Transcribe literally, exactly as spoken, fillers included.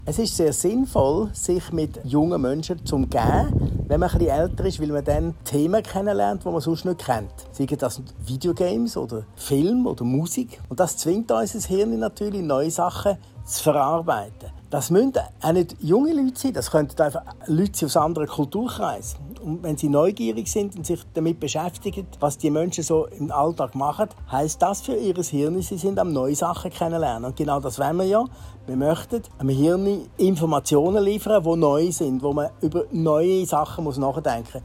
Es ist sehr sinnvoll, sich mit jungen Menschen zu umgeben, wenn man ein bisschen älter ist, weil man dann Themen kennenlernt, die man sonst nicht kennt. Seien das Videogames oder Film oder Musik. Und das zwingt unser Hirn natürlich, neue Sachen zu verarbeiten. Das müssen auch nicht junge Leute sein, das könnten einfach Leute sein aus anderen Kulturkreisen. Und wenn sie neugierig sind und sich damit beschäftigen, was die Menschen so im Alltag machen, heisst das für ihr Hirn, sie sind am neue Sachen kennenlernen. Und genau das wollen wir ja. Wir möchten dem Hirn Informationen liefern, die neu sind, wo man über neue Sachen nachdenken muss.